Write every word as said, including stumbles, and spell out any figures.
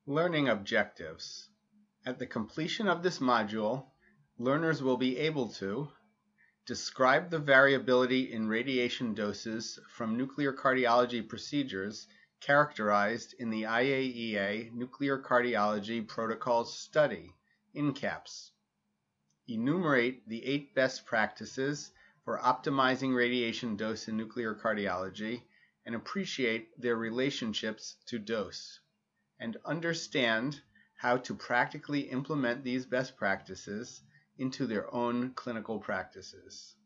Learning objectives. At the completion of this module, learners will be able to describe the variability in radiation doses from nuclear cardiology procedures characterized in the I A E A Nuclear Cardiology Protocols Study, N CAPS. Enumerate the eight best practices for optimizing radiation dose in nuclear cardiology and appreciate their relationships to dose, and understand how to practically implement these best practices into their own clinical practices.